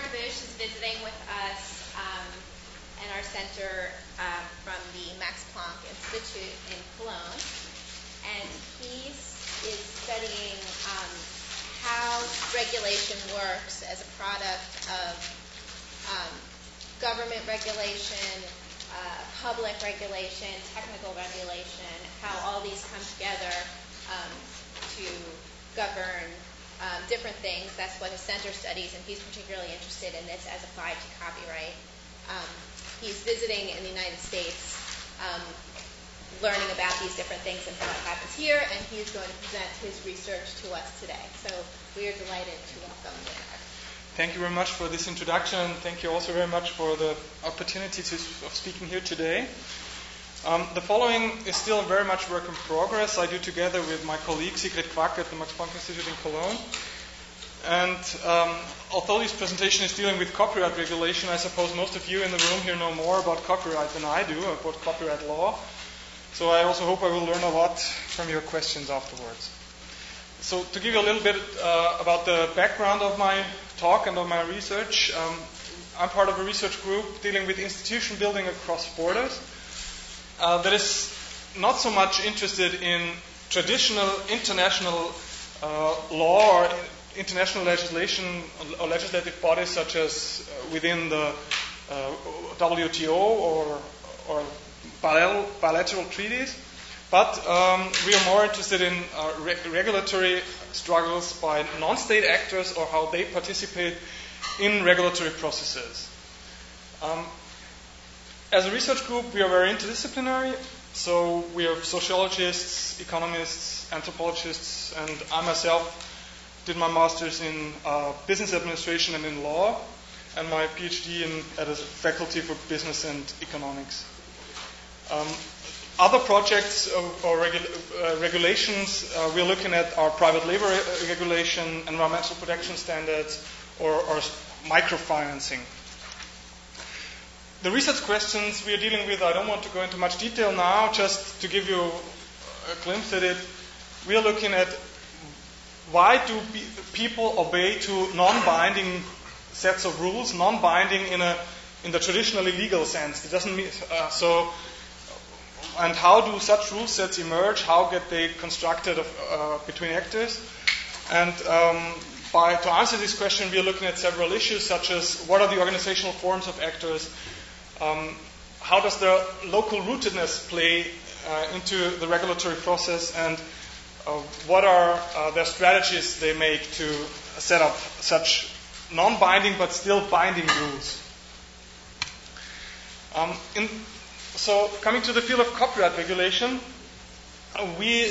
Bush is visiting with us in our center from the Max Planck Institute in Cologne, and he is studying how regulation works as a product of government regulation, public regulation, technical regulation, how all these come together to govern different things. That's what his center studies, and he's particularly interested in this as applied to copyright. He's visiting in the United States, learning about these different things and how it happens here, and he's going to present his research to us today. So we are delighted to welcome Leonard. Thank you very much for this introduction. Thank you also very much for the opportunity of speaking here today. The following is still very much work in progress. I do together with my colleague Sigrid Quack at the Max Planck Institute in Cologne. And although this presentation is dealing with copyright regulation, I suppose most of you in the room here know more about copyright than I do, about copyright law. So I also hope I will learn a lot from your questions afterwards. So to give you a little bit about the background of my talk and of my research, I'm part of a research group dealing with institution building across borders that is not so much interested in traditional international law or international legislation or legislative bodies such as within the WTO or bilateral treaties, but we are more interested in regulatory struggles by non-state actors or how they participate in regulatory processes. As a research group, we are very interdisciplinary, so we have sociologists, economists, anthropologists, and I myself did my master's in business administration and in law, and my PhD at a faculty for business and economics. Other projects or regulations we're looking at are private labor regulation, environmental protection standards, or microfinancing. The research questions we are dealing with, I don't want to go into much detail now, just to give you a glimpse at it. We are looking at why do people obey to non-binding sets of rules, non-binding in the traditionally legal sense. It doesn't mean and how do such rule sets emerge? How get they constructed between actors? And to answer this question, we are looking at several issues, such as what are the organizational forms of actors? How does the local rootedness play into the regulatory process? And what are their strategies they make to set up such non-binding but still binding rules? So coming to the field of copyright regulation, we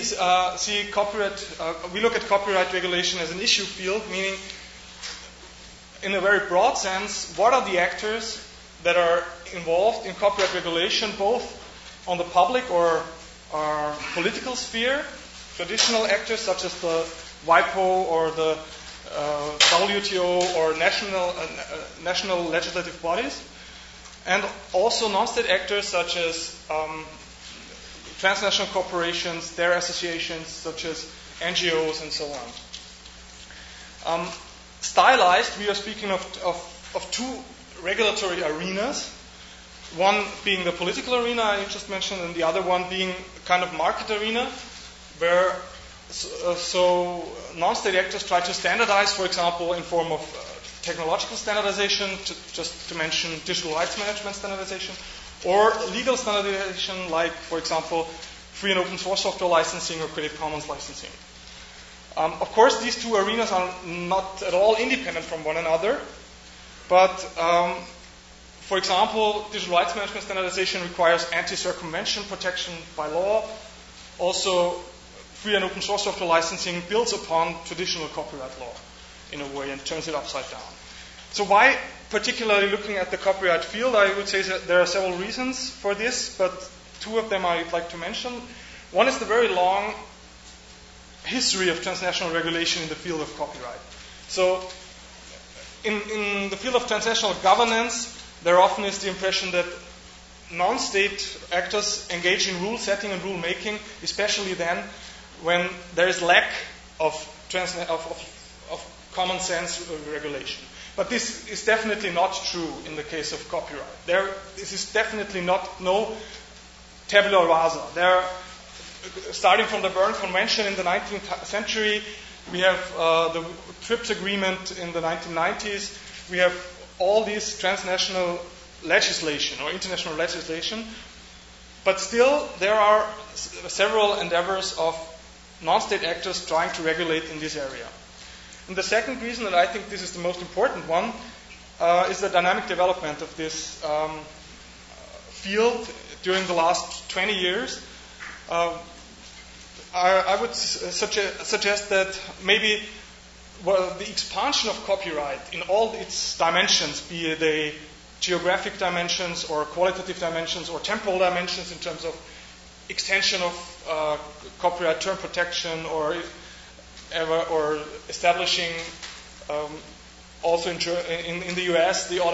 look at copyright regulation as an issue field, meaning in a very broad sense, what are the actors that are involved in copyright regulation, both on the public or political sphere, traditional actors such as the WIPO or the WTO or national legislative bodies, and also non-state actors such as transnational corporations, their associations such as NGOs and so on. Stylized, we are speaking of two regulatory arenas, one being the political arena I just mentioned, and the other one being a kind of market arena, where non-state actors try to standardize, for example, in form of technological standardization, just to mention digital rights management standardization, or legal standardization like, for example, free and open source software licensing or Creative Commons licensing. Of course, these two arenas are not at all independent from one another, but for example, digital rights management standardization requires anti-circumvention protection by law. Also, free and open source software licensing builds upon traditional copyright law in a way and turns it upside down. So why particularly looking at the copyright field? I would say that there are several reasons for this, but two of them I'd like to mention. One is the very long history of transnational regulation in the field of copyright. So in the field of transnational governance, there often is the impression that non-state actors engage in rule setting and rule making, especially then when there is lack of common sense regulation. But this is definitely not true in the case of copyright. This is definitely no tabula rasa. Starting from the Berne Convention in the 19th century, we have the TRIPS agreement in the 1990s. We have all these transnational legislation or international legislation. But still, there are several endeavors of non-state actors trying to regulate in this area. And the second reason, and I think this is the most important one, is the dynamic development of this field during the last 20 years. I would suggest that maybe the expansion of copyright in all its dimensions, be they geographic dimensions or qualitative dimensions or temporal dimensions in terms of extension of copyright term protection or establishing also in the US the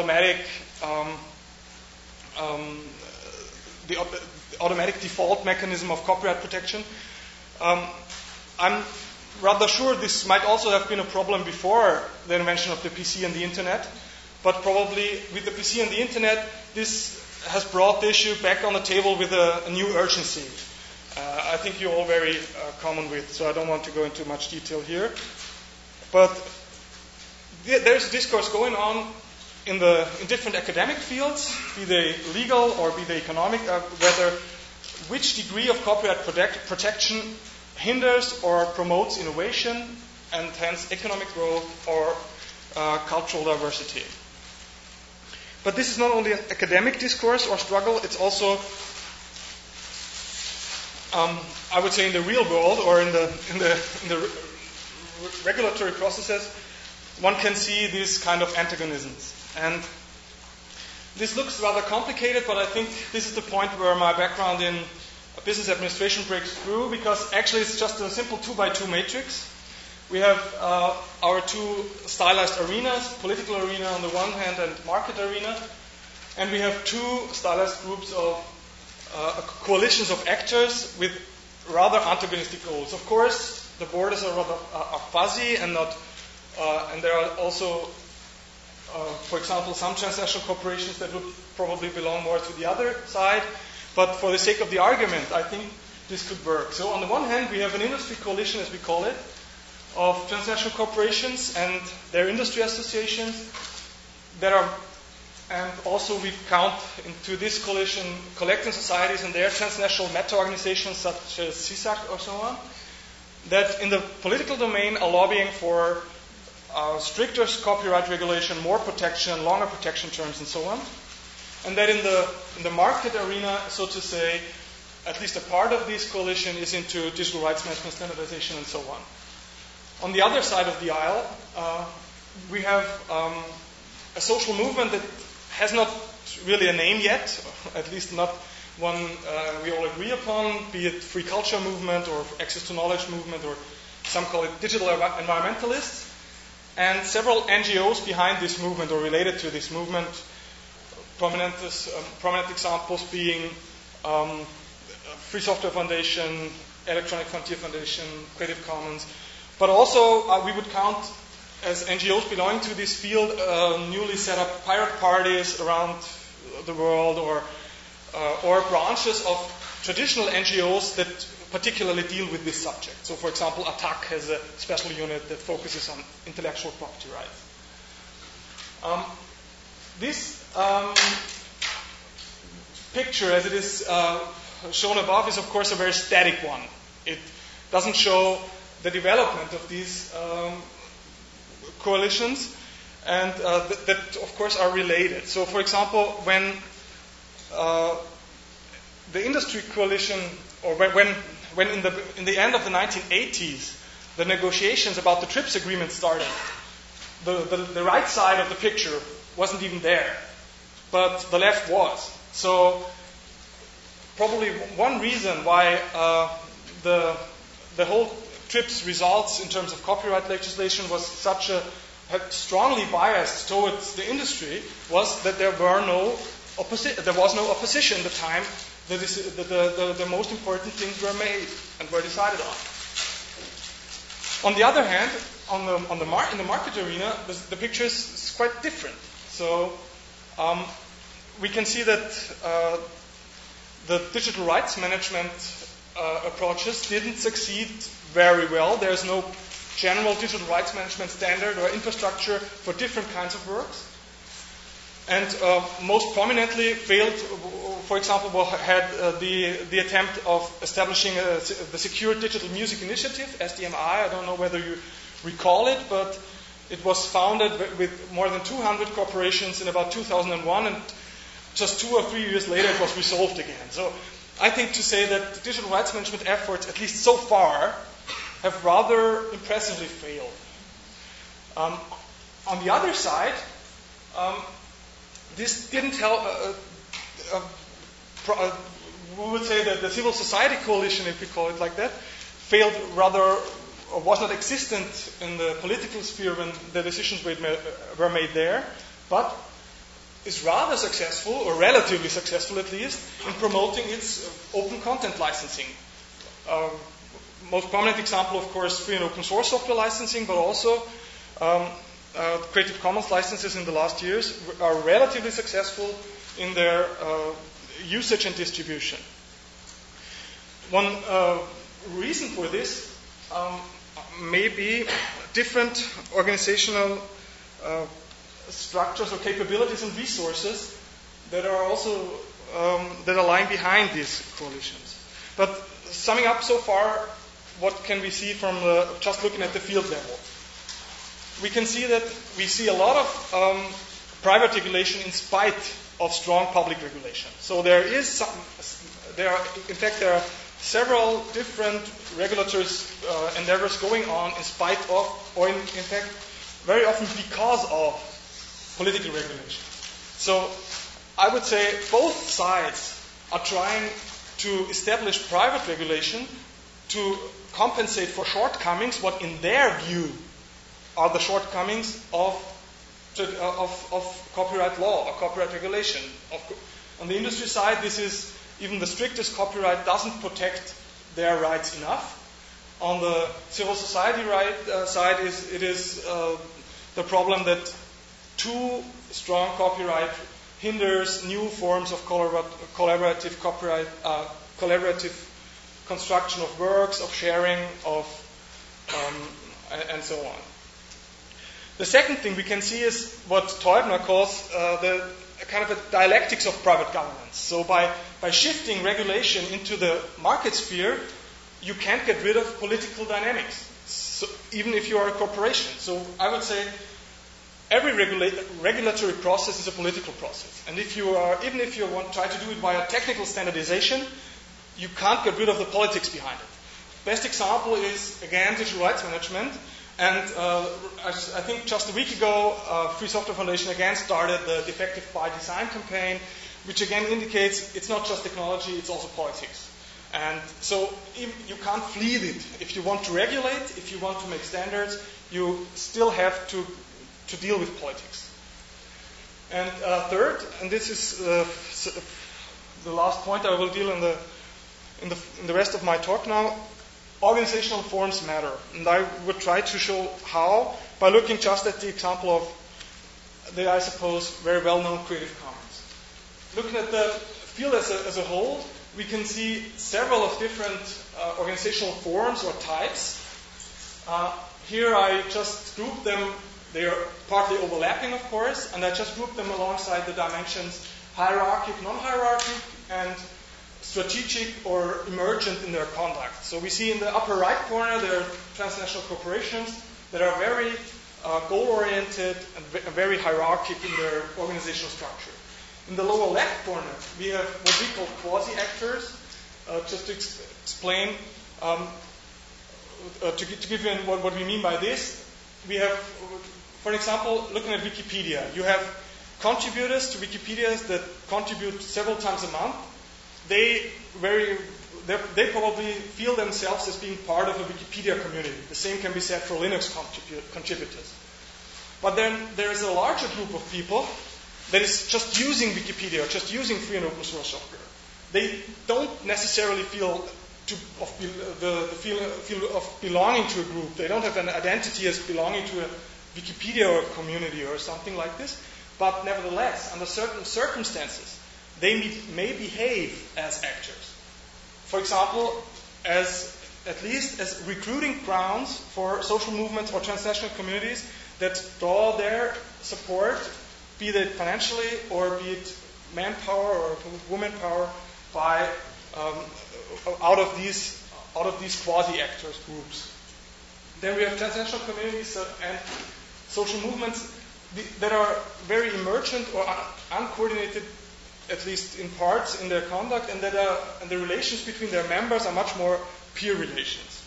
automatic default mechanism of copyright protection. I'm rather sure this might also have been a problem before the invention of the PC and the Internet, but probably with the PC and the Internet, this has brought the issue back on the table with a new urgency. I think you're all very common with, so I don't want to go into much detail here. But there's a discourse going on in different academic fields, be they legal or be they economic, whether which degree of copyright protection hinders or promotes innovation and hence economic growth or cultural diversity. But this is not only an academic discourse or struggle, it's also I would say in the real world or in the regulatory processes, one can see these kind of antagonisms. And this looks rather complicated, but I think this is the point where my background in business administration breaks through, because actually it's just a simple 2x2 matrix. We have our two stylized arenas, political arena on the one hand and market arena, and we have two stylized groups of coalitions of actors with rather antagonistic goals. Of course, the borders are rather fuzzy and not, and there are also, for example, some transnational corporations that would probably belong more to the other side. But for the sake of the argument, I think this could work. So on the one hand, we have an industry coalition, as we call it, of transnational corporations and their industry associations that are, and also we count into this coalition collecting societies and their transnational meta-organizations such as CISAC or so on, that in the political domain are lobbying for stricter copyright regulation, more protection, longer protection terms, and so on. And that in the market arena, so to say, at least a part of this coalition is into digital rights management, standardization, and so on. On the other side of the aisle, we have a social movement that has not really a name yet, at least not one we all agree upon, be it free culture movement or access to knowledge movement, or some call it digital environmentalists, and several NGOs behind this movement or related to this movement. Prominent examples being Free Software Foundation, Electronic Frontier Foundation, Creative Commons, but also we would count as NGOs belonging to this field newly set up pirate parties around the world, or branches of traditional NGOs that particularly deal with this subject. So, for example, ATTAC has a special unit that focuses on intellectual property rights. This picture, as it is shown above, is of course a very static one. It doesn't show the development of these coalitions, and that of course are related. So, for example, when the industry coalition, or when in the end of the 1980s, the negotiations about the TRIPS agreement started, the right side of the picture wasn't even there, but the left was. So probably one reason why the whole TRIPS results in terms of copyright legislation was had strongly biased towards the industry was that there was no opposition at the time that the most important things were made and were decided on. On the other hand, in the market arena, the picture is quite different. So we can see that the digital rights management approaches didn't succeed very well. There's no general digital rights management standard or infrastructure for different kinds of works. And most prominently failed, for example, had the attempt of establishing the Secure Digital Music Initiative, SDMI. I don't know whether you recall it, but it was founded with more than 200 corporations in about 2001, and just 2 or 3 years later it was resolved again. So I think to say that the digital rights management efforts, at least so far, have rather impressively failed. On the other side, this didn't help. We would say that the civil society coalition, if we call it like that, failed rather, or was not existent in the political sphere when the decisions were made there, but is rather successful, or relatively successful at least, in promoting its open content licensing. Most prominent example, of course, free and open source software licensing, but also Creative Commons licenses in the last years are relatively successful in their usage and distribution. One reason for this may be different organizational structures or capabilities and resources that are also that are lying behind these coalitions. But summing up so far, what can we see from just looking at the field level? We can see that we see a lot of private regulation in spite of strong public regulation. So there are several different regulatory endeavors going on in spite of, or in fact, very often because of political regulation. So I would say both sides are trying to establish private regulation to compensate for shortcomings, what in their view are the shortcomings of copyright law or copyright regulation. On the industry side, this is even the strictest copyright doesn't protect their rights enough. On the civil society side, it is the problem that too strong copyright hinders new forms of collaborative copyright, collaborative construction of works, of sharing, and so on. The second thing we can see is what Teubner calls the kind of a dialectics of private governance. So by shifting regulation into the market sphere, you can't get rid of political dynamics, so even if you are a corporation. So I would say every regulatory process is a political process. And even if you try to do it via technical standardization, you can't get rid of the politics behind it. Best example is, again, digital rights management. And I think just a week ago, Free Software Foundation again started the Defective by Design campaign, which again indicates it's not just technology, it's also politics. And so you can't flee it. If you want to regulate, if you want to make standards, you still have to deal with politics. And third, and this is the last point I will deal in the rest of my talk now, organizational forms matter. And I would try to show how by looking just at the example of the, I suppose, very well-known Creative Commons. Looking at the field as a whole, we can see several of different organizational forms or types. Here I just grouped them. They are partly overlapping, of course, and I just grouped them alongside the dimensions hierarchic, non-hierarchic, and strategic or emergent in their conduct. So we see in the upper right corner there are transnational corporations that are very goal-oriented and very hierarchic in their organizational structure. In the lower left corner, we have what we call quasi-actors. Just to explain, to give you what we mean by this, we have, for example, looking at Wikipedia, you have contributors to Wikipedia that contribute several times a month. They probably feel themselves as being part of a Wikipedia community. The same can be said for Linux contributors. But then there is a larger group of people that is just using Wikipedia, or just using free and open source software. They don't necessarily feel the feel of belonging to a group. They don't have an identity as belonging to a Wikipedia or a community or something like this. But nevertheless, under certain circumstances, they may behave as actors. For example, at least as recruiting grounds for social movements or transnational communities that draw their support, be it financially or be it manpower or woman power, by out of these quasi-actors groups. Then we have transnational communities and social movements that are very emergent or uncoordinated, at least in parts, in their conduct, and the relations between their members are much more peer relations.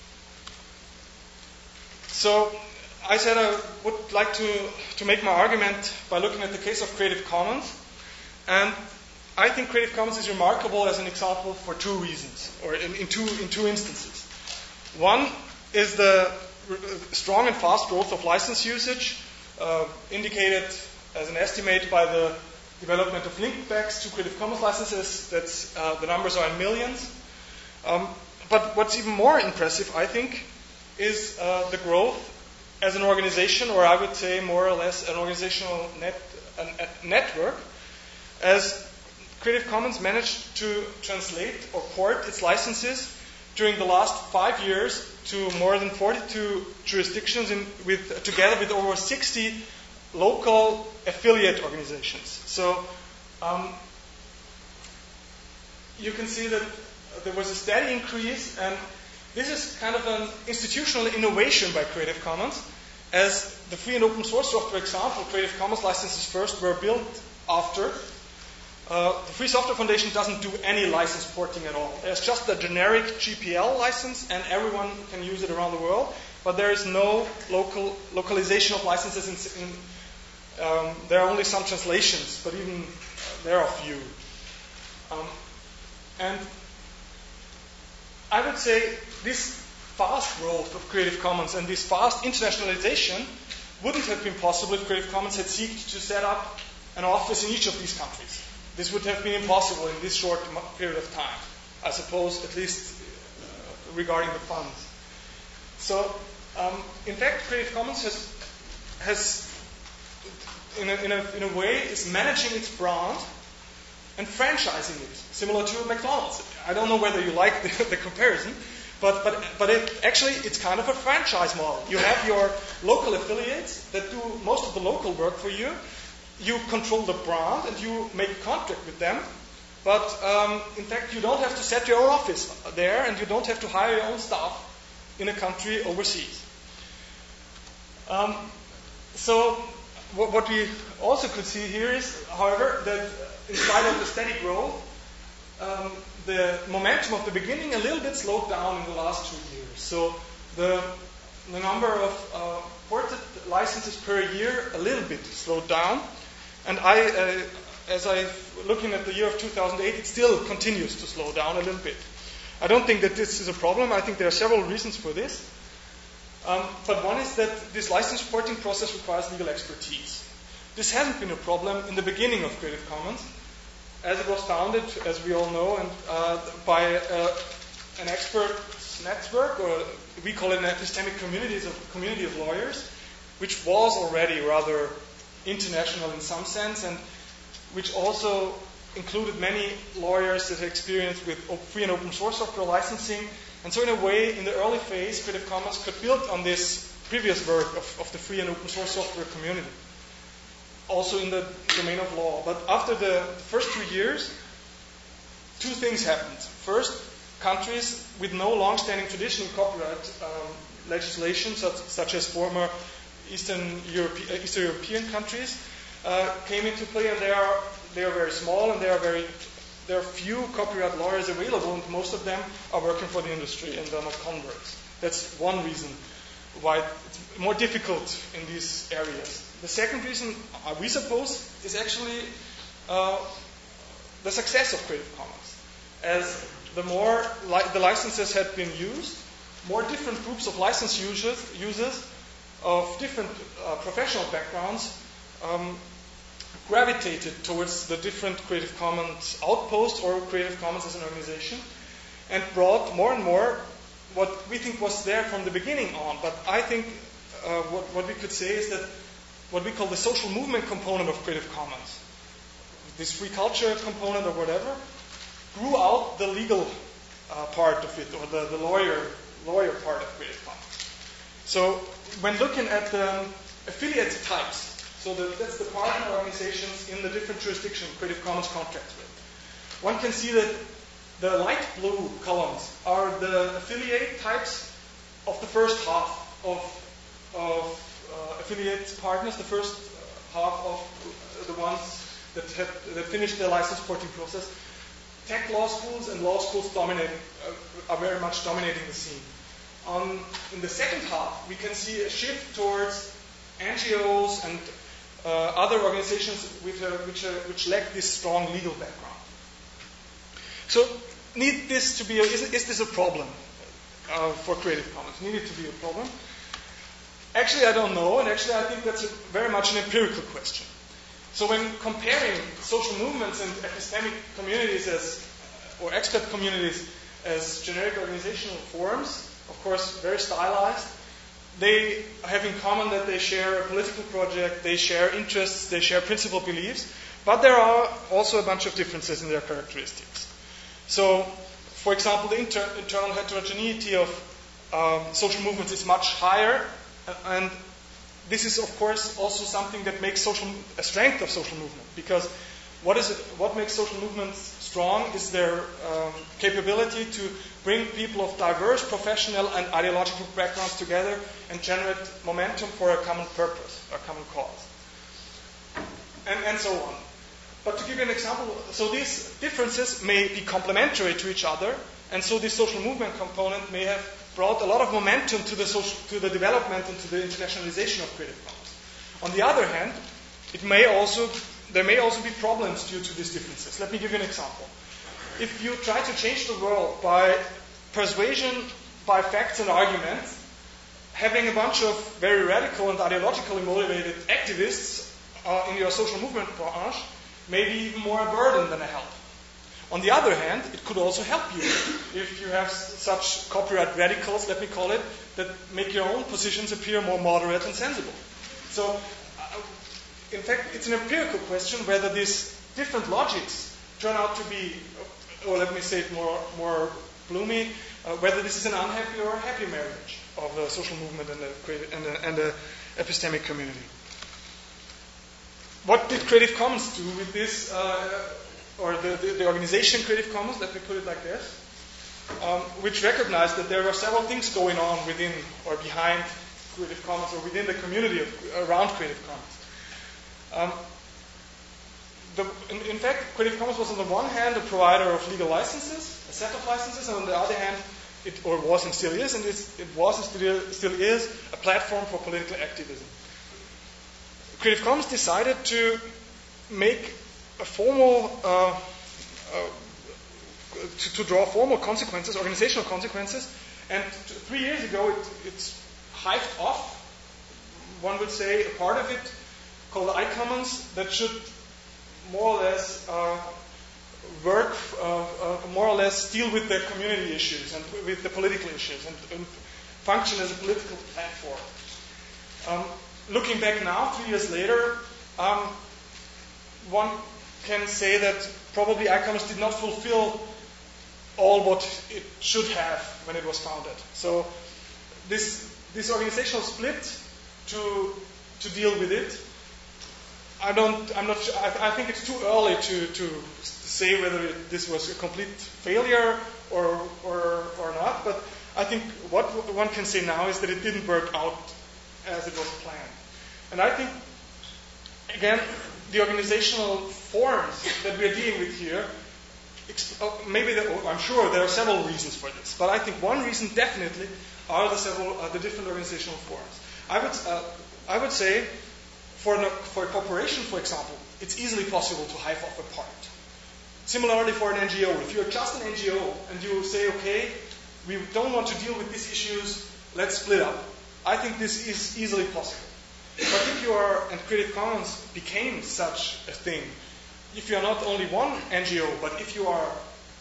So I said I would like to make my argument by looking at the case of Creative Commons, and I think Creative Commons is remarkable as an example for two reasons, or in two instances. One is the strong and fast growth of license usage, indicated as an estimate by the development of linkbacks to Creative Commons licenses. That's the numbers are in millions. But what's even more impressive, I think, is the growth as an organization, or I would say more or less an organizational network, as Creative Commons managed to translate or port its licenses during the last 5 years to more than 42 jurisdictions, together with over 60 local affiliate organizations. So you can see that there was a steady increase, and this is kind of an institutional innovation by Creative Commons. As the free and open source software example, Creative Commons licenses first were built after. The Free Software Foundation doesn't do any license porting at all. There's just a generic GPL license, and everyone can use it around the world. But there is no localization of licenses. There are only some translations, but even there are few. And I would say this fast growth of Creative Commons and this fast internationalization wouldn't have been possible if Creative Commons had sought to set up an office in each of these countries. This would have been impossible in this short period of time, I suppose, at least regarding the funds. So, in fact, Creative Commons has in a way, is managing its brand and franchising it, similar to McDonald's. I don't know whether you like the comparison, but it's kind of a franchise model. You have your local affiliates that do most of the local work for you. You control the brand and you make a contract with them. But in fact, you don't have to set your own office there, and you don't have to hire your own staff in a country overseas. So what we also could see here is, however, that in spite of the steady growth, the momentum of the beginning a little bit slowed down in the last 2 years. So the number of ported licenses per year a little bit slowed down. And looking at the year of 2008, it still continues to slow down a little bit. I don't think that this is a problem. I think there are several reasons for this. But one is that this license porting process requires legal expertise. This hasn't been a problem in the beginning of Creative Commons, as it was founded, as we all know, and by an experts network, or we call it an epistemic community, it's a community of lawyers, which was already rather international in some sense, and which also included many lawyers that had experience with free and open source software licensing. And so in a way, in the early phase, Creative Commons could build on this previous work of the free and open source software community, also in the domain of law. But after the first 2 years, two things happened. First, countries with no long-standing tradition in copyright legislation, such as former Eastern European countries, came into play, and they are very small, and there are few copyright lawyers available, and most of them are working for the industry and are not converts. That's one reason why it's more difficult in these areas. The second reason, we suppose, is actually the success of Creative Commons. As the more the licenses had been used, more different groups of license users of different professional backgrounds gravitated towards the different Creative Commons outposts or Creative Commons as an organization. and brought more and more what we think was there from the beginning on. But I think what we could say is that what we call the social movement component of Creative Commons, this free culture component or whatever, grew out the legal part of it, or the lawyer part of Creative Commons. So when looking at the affiliate types, so that's the partner organizations in the different jurisdictions Creative Commons contracts with, one can see that the light blue columns are the affiliate types of the first half of affiliate partners, the first half of the ones that finished their license porting process. Tech law schools and law schools are very much dominating the scene. In the second half, we can see a shift towards NGOs and other organizations which lack this strong legal background. So, is this a problem for Creative Commons? Need it to be a problem? Actually, I don't know, and actually I think that's very much an empirical question. So when comparing social movements and epistemic communities or expert communities as generic organizational forms, of course very stylized, they have in common that they share a political project, they share interests, they share principal beliefs, but there are also a bunch of differences in their characteristics. So, for example, the internal heterogeneity of social movements is much higher, and this is, of course, also something that makes a strength of social movement. Because what makes social movements strong is their capability to bring people of diverse professional and ideological backgrounds together and generate momentum for a common purpose, a common cause, and so on. But to give you an example, so these differences may be complementary to each other, and so this social movement component may have brought a lot of momentum to the development and to the internationalization of Creative Commons. On the other hand, there may also be problems due to these differences. Let me give you an example. If you try to change the world by persuasion, by facts and arguments, having a bunch of very radical and ideologically motivated activists in your social movement branch may be even more a burden than a help. On the other hand, it could also help you if you have such copyright radicals, let me call it, that make your own positions appear more moderate and sensible. So, in fact, it's an empirical question whether these different logics turn out to be, or let me say it more gloomy, whether this is an unhappy or a happy marriage of the social movement and the epistemic community. What did Creative Commons do with this, or the organization Creative Commons, let me put it like this, which recognized that there were several things going on within or behind Creative Commons or within the community around Creative Commons. In fact, Creative Commons was on the one hand a provider of legal licenses, a set of licenses, and on the other hand, it was and still is, a platform for political activism. Creative Commons decided to make a formal, to draw formal consequences, organizational consequences, and 3 years ago it's hived off, one would say, a part of it called iCommons that should more or less work, more or less deal with the community issues and with the political issues and function as a political platform. Looking back now, 3 years later, one can say that probably iCommons did not fulfill all what it should have when it was founded. So this organizational split to deal with it, I'm not sure. I think it's too early to say whether this was a complete failure or not. But I think what one can say now is that it didn't work out as it was planned. And I think, again, the organizational forms that we're dealing with here, I'm sure there are several reasons for this, but I think one reason definitely are the different organizational forms. I would say for a corporation, for example, it's easily possible to hive off a part. Similarly for an NGO, if you're just an NGO and you say, okay, we don't want to deal with these issues, let's split up. I think this is easily possible. But if you are, and Creative Commons became such a thing, if you are not only one NGO, but if you are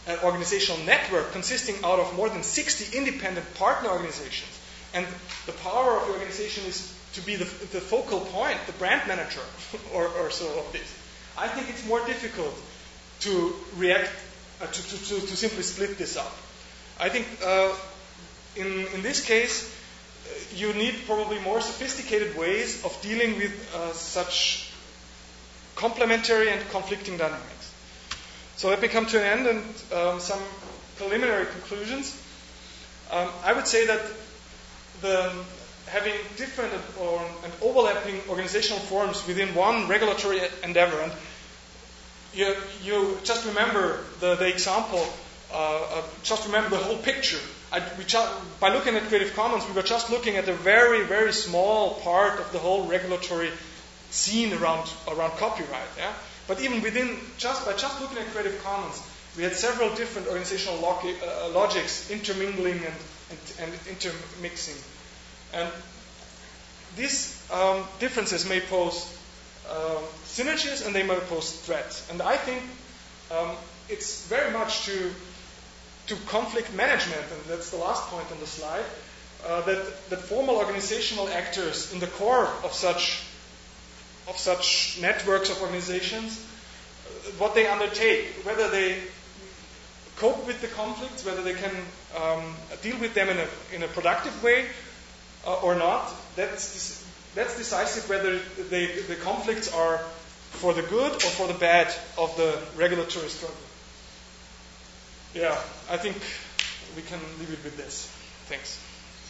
an organizational network consisting out of more than 60 independent partner organizations, and the power of the organization is to be the focal point, the brand manager or so of this, I think it's more difficult to react, to simply split this up. I think in this case, you need probably more sophisticated ways of dealing with such complementary and conflicting dynamics. So let me come to an end and some preliminary conclusions. I would say that having different and overlapping organizational forms within one regulatory endeavor, and you just remember the example, just remember the whole picture. By looking at Creative Commons, we were just looking at a very, very small part of the whole regulatory scene around copyright. Yeah? But even by just looking at Creative Commons, we had several different organizational logics intermingling and intermixing. And these differences may pose synergies and they may pose threats. And I think it's very much to conflict management, and that's the last point on the slide, that formal organizational actors in the core of such networks of organizations, what they undertake, whether they cope with the conflicts, whether they can deal with them in a productive way or not, that's decisive whether the conflicts are for the good or for the bad of the regulatory struggle. Yeah, I think we can leave it with this. Thanks.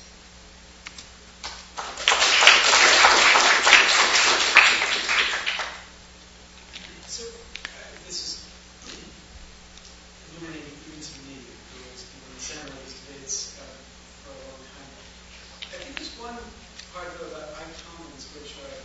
So, this is illuminating even to me, who has been in the center of these debates for a long time. I think there's one part about iCommons which I'm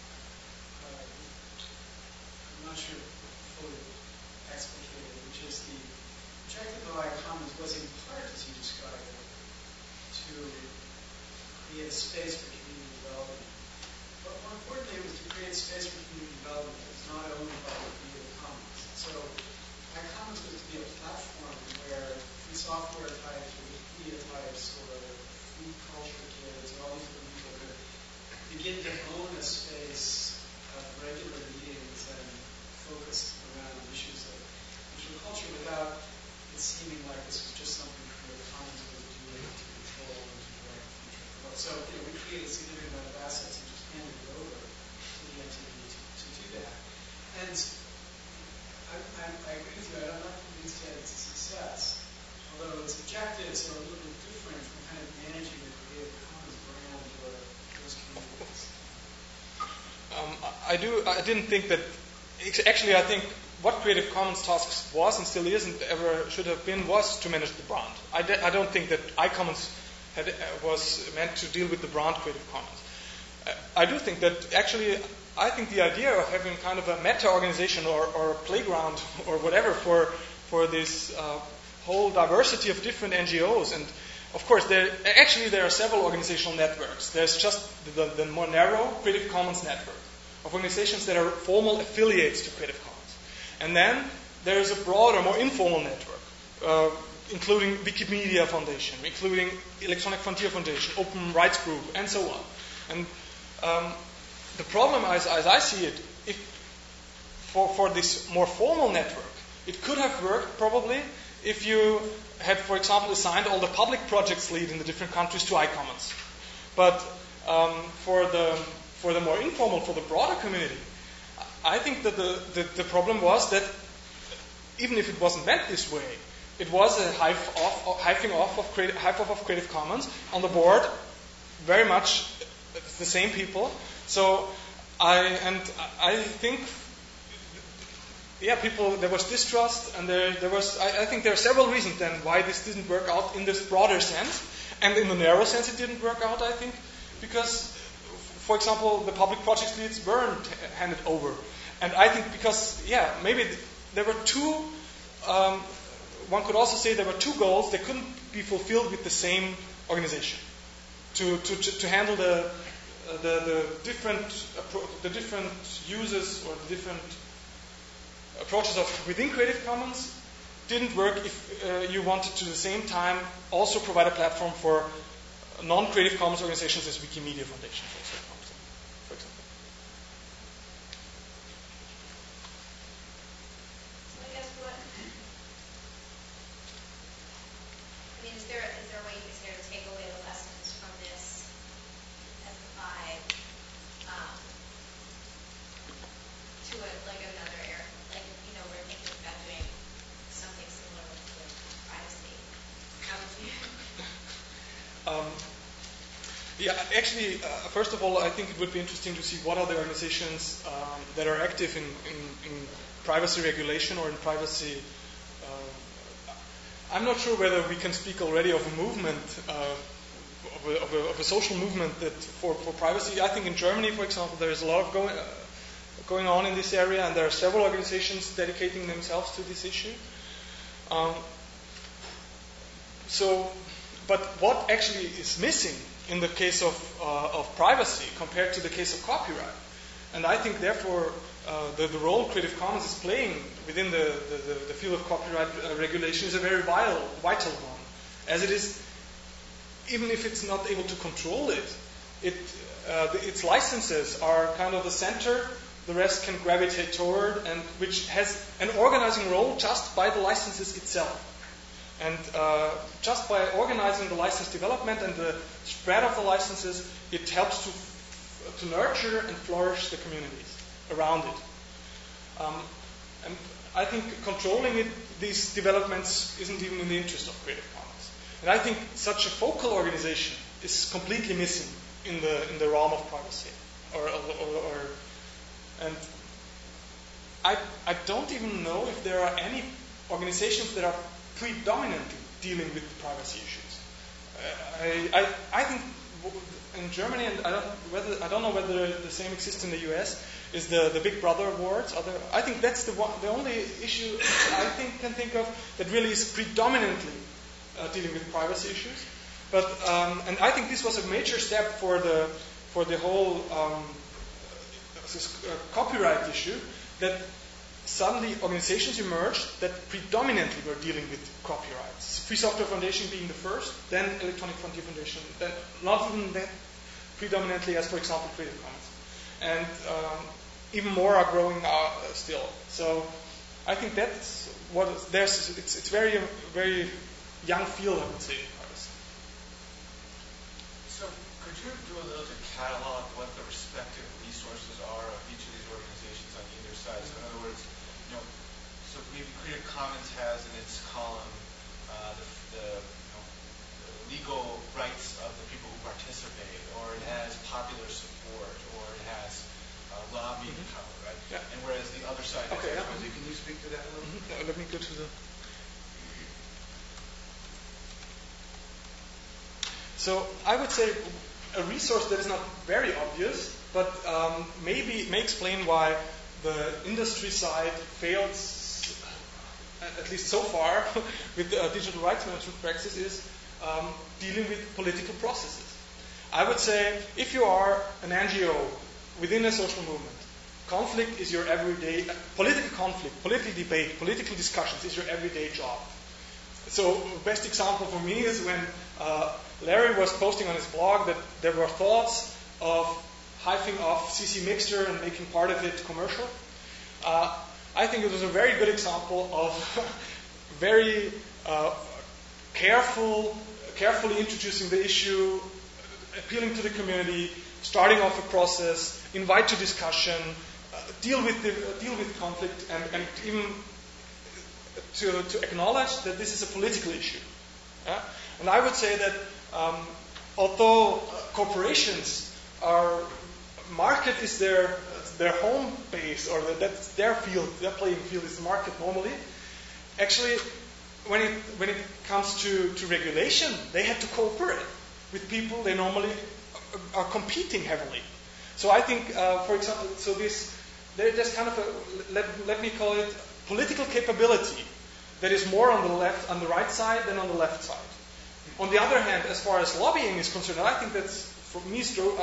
not sure fully explicated, which is the objective of iCommons was in part, as you described it, to create a space for community development. But more importantly, it was to create space for community development that was not owned by the Creative Commons. So iCommons was to be a platform where free software types or media types or food culture kids or all these different people could begin to own a space of regular meetings and focused around issues of visual culture without it seeming like this was just something Creative Commons was doing to control and to direct the future of the world. So we created a significant amount of assets and just handed it over to the entity to do that. And I agree with you. I'm not convinced yet it's a success, although its objectives are a little bit different from kind of managing the Creative Commons brand or those communities. I didn't think that. Actually, I think what Creative Commons tasks was and still is and ever should have been was to manage the brand. I don't think that iCommons was meant to deal with the brand Creative Commons. I do think that actually, I think the idea of having kind of a meta-organization or a playground or whatever for this whole diversity of different NGOs, and of course there are several organizational networks. There's just the more narrow Creative Commons network of organizations that are formal affiliates to Creative Commons. And then there is a broader, more informal network, including Wikimedia Foundation, including Electronic Frontier Foundation, Open Rights Group, and so on. And the problem, as I see it, for this more formal network, it could have worked probably if you had, for example, assigned all the public projects lead in the different countries to iCommons. But for the more informal, for the broader community, I think that the problem was that even if it wasn't meant this way, it was a hiving off of Creative Commons on the board, very much the same people. So I think, there was distrust, and I think there are several reasons then why this didn't work out in this broader sense, and in the narrow sense it didn't work out. I think because, for example, the public projects leads weren't handed over. And I think because, maybe there were two, one could also say there were two goals that couldn't be fulfilled with the same organization. To handle the different uses or the different approaches of within Creative Commons didn't work if you wanted to, at the same time, also provide a platform for non-Creative Commons organizations as Wikimedia Foundation, for example. So I guess is there a way you consider to take away the lessons from this S5 to another area? Like, we're thinking about doing something similar with privacy. How would you? Yeah, actually, first of all, I think it would be interesting to see what are the organizations that are active in privacy regulation or in privacy. I'm not sure whether we can speak already of a movement, of a social movement that for privacy. I think in Germany, for example, there is a lot of going on in this area, and there are several organizations dedicating themselves to this issue. But what actually is missing in the case of privacy compared to the case of copyright? And I think, therefore, the role Creative Commons is playing within the field of copyright regulation is a very vital one. As it is, even if it's not able to control it, its licenses are kind of the center. The rest can gravitate toward, and which has an organizing role just by the licenses itself. And just by organizing the license development and the spread of the licenses, it helps to nurture and flourish the communities around it. And I think controlling these developments isn't even in the interest of Creative Commons. And I think such a focal organization is completely missing in the realm of privacy. And I don't even know if there are any organizations that are predominantly dealing with privacy issues. I think in Germany, and I don't know whether the same exists in the US, is the Big Brother Awards. I think that's the only issue I can think of that really is predominantly dealing with privacy issues. But and I think this was a major step for the whole copyright issue, that suddenly organizations emerged that predominantly were dealing with copyrights. Free Software Foundation being the first, then Electronic Frontier Foundation, then not even that predominantly as, for example, Creative Commons. And even more are growing still. So I think that's it's very, very young field, I would say. So could you do a little to catalog what the respective resources are of each of these organizations on either side? So in other words, so maybe Creative Commons has in its column the legal rights of the people who participate, or it has popular support, or it has lobbying power, right? Yeah. And whereas the other side has XYZ. Can you speak to that a little? Let me go to the... So I would say a resource that is not very obvious, but maybe may explain why the industry side fails, at least so far, with digital rights management practices, is dealing with political processes. I would say if you are an NGO within a social movement, conflict is your everyday, political conflict, political debate, political discussions is your everyday job. So best example for me is when Larry was posting on his blog that there were thoughts of hiving off CC Mixer and making part of it commercial. I think it was a very good example of very carefully introducing the issue, appealing to the community, starting off a process, invite to discussion, deal with conflict, and even to acknowledge that this is a political issue. Yeah? And I would say that although corporations market is their home base, or that's their field, their playing field is the market normally. Actually, when it comes to regulation, they have to cooperate with people they normally are competing heavily. So I think, for example, there's kind of let me call it political capability that is more on the right side than on the left side. On the other hand, as far as lobbying is concerned, I think that's, for me,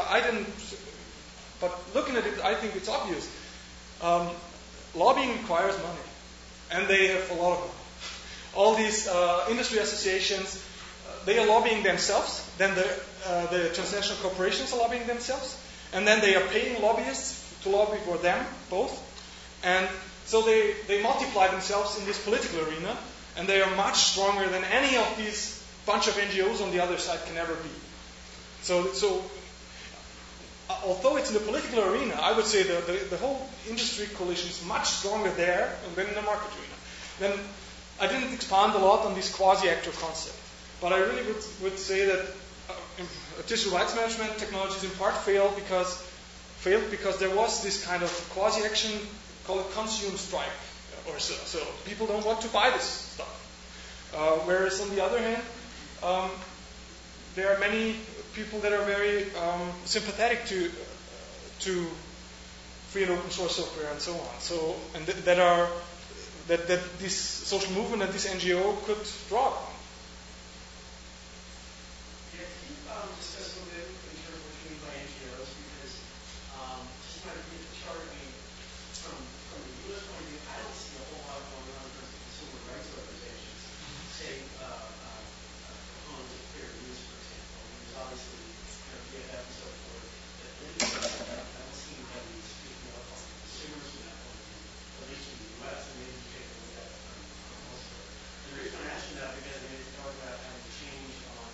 but looking at it, I think it's obvious. Lobbying requires money, and they have a lot of money. all these industry associations, they are lobbying themselves. Then the transnational corporations are lobbying themselves. And then they are paying lobbyists to lobby for them, both. And so they multiply themselves in this political arena. And they are much stronger than any of these bunch of NGOs on the other side can ever be. So although it's in the political arena, I would say the whole industry coalition is much stronger there than in the market arena. Then I didn't expand a lot on this quasi-actor concept, but I really would say that digital rights management technologies in part failed because there was this kind of quasi-action, call it consume strike, or so people don't want to buy this stuff. Whereas on the other hand, there are many people that are very sympathetic to free and open source software and so on. So that this social movement and this NGO could draw upon. Yeah, can you discuss a little bit in terms of what you mean by NGOs? Because just when I read the chart, I mean, from the U.S. point of view, I don't see a whole lot going on in terms of consumer rights organizations, say proponents of fair use, for example. I mean, there's obviously GFF and so forth that limit that. I don't see anybody speaking up on consumers from that point of view, at least in the U.S. And maybe you take a look at elsewhere. And the reason I'm asking that because I mean, you talk about having to change on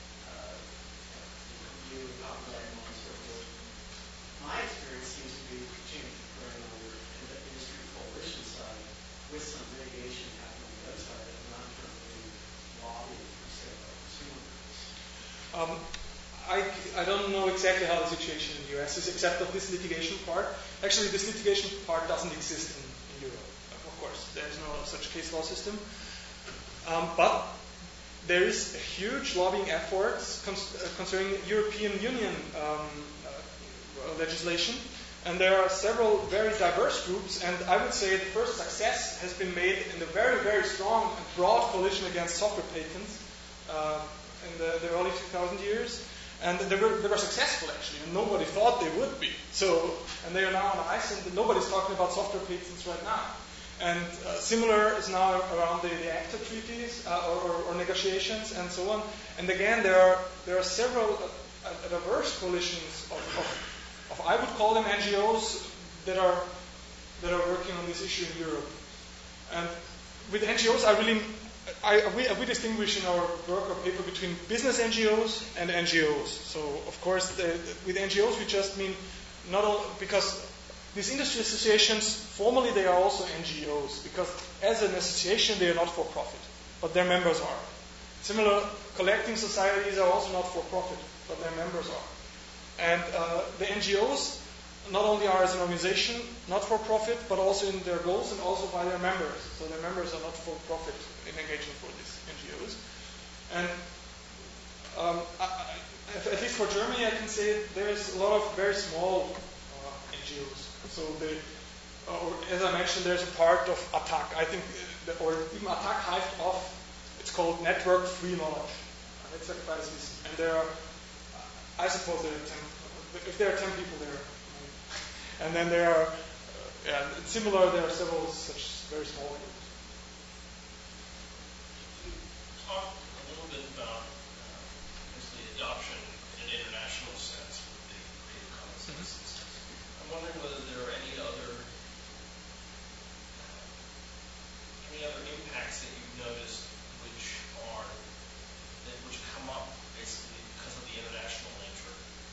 you and copyright and so forth. My experience seems to be changing occurring on the industry coalition side with some litigation happening on the other side and not in terms of the lobbying per se by consumer groups. I don't know exactly how the situation in the US is, except of this litigation part. Actually, this litigation part doesn't exist in Europe, of course. There is no such case law system. But there is a huge lobbying efforts concerning European Union legislation. And there are several very diverse groups. And I would say the first success has been made in the very, very strong and broad coalition against software patents in the early 2000 years. And they were successful, actually, and nobody thought they would be. And they are now on ice, and nobody's talking about software patents right now. And similar is now around the ACTA treaties or negotiations and so on. And again, there are several diverse coalitions of I would call them NGOs that are working on this issue in Europe. And with NGOs, we distinguish in our work or paper between business NGOs and NGOs. So, of course, with NGOs, we just mean not all, because these industry associations, formally, they are also NGOs, because as an association, they are not for profit, but their members are. Similar collecting societies are also not for profit, but their members are. And the NGOs not only are as an organization not for profit, but also in their goals and also by their members. So their members are not for profit in engaging for these NGOs. And at least for Germany, I can say there is a lot of very small NGOs. So as I mentioned, there's a part of ATTAC, I think, or even ATTAC hived off. It's called Network Free Knowledge. And there are, I suppose there are 10. If there are 10 people there. And then there are, similar, there are several such very small groups. Talk a little bit about the adoption in an international sense with the Creative Commons licenses. I'm wondering whether there are any other impacts that you've noticed which come up basically because of the international nature.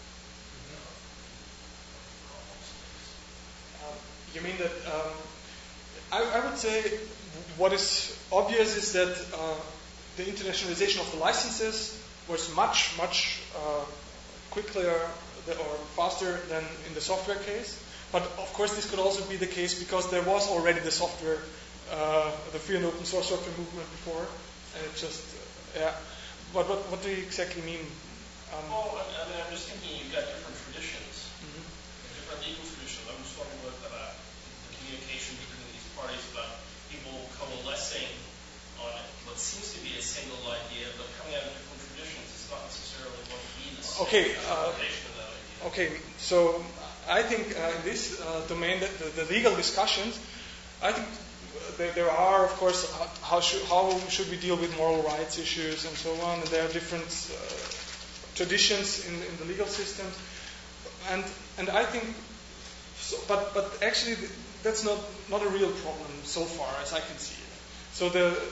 You mean that I would say what is obvious is that the internationalization of the licenses was much, much quicker or faster than in the software case. But of course, this could also be the case because there was already the software, the free and open source software movement before. And it just, But what do you exactly mean? I'm just thinking you've got different traditions, different legal traditions. I'm just wondering about the communication between these parties, about people coalescing on what seems to be a single idea, but coming out of different traditions. It's not necessarily going to be the same interpretation of that idea. Okay, so I think in this domain, the legal discussions, I think there are, of course, how should we deal with moral rights issues and so on, and there are different traditions in the legal systems, and I think, but actually that's not a real problem so far as I can see it. So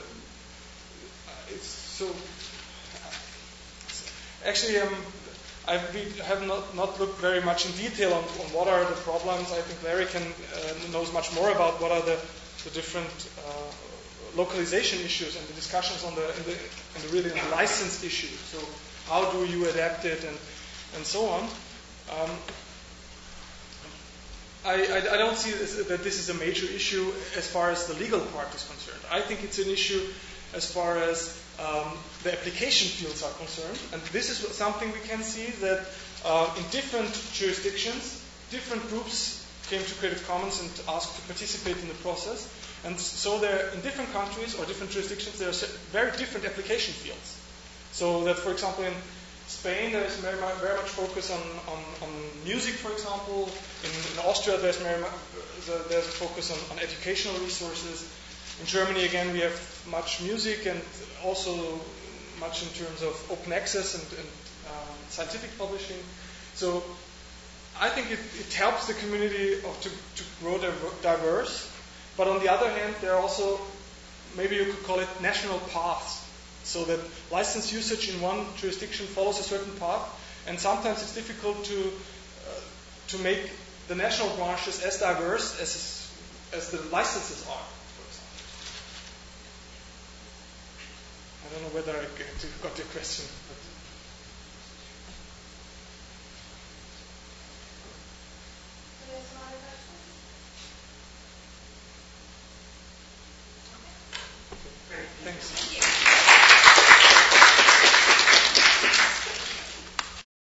actually we have not looked very much in detail on what are the problems. I think Larry knows much more about what are the different localization issues and the discussions on the license issue. So how do you adapt it and so on. I don't see that this is a major issue as far as the legal part is concerned. I think it's an issue as far as the application fields are concerned. And this is something we can see that in different jurisdictions, different groups came to Creative Commons and asked to participate in the process. And so there, in different countries or different jurisdictions, there are very different application fields. So that, for example, in Spain, there is very much focus on music, for example. In Austria, there's a focus on educational resources. In Germany, again, we have much music and also much in terms of open access and scientific publishing. So I think it helps the community to grow diverse. But on the other hand, there are also, maybe you could call it national paths. So that license usage in one jurisdiction follows a certain path, and sometimes it's difficult to make the national branches as diverse as the licenses are, for example. I don't know whether I got your question. But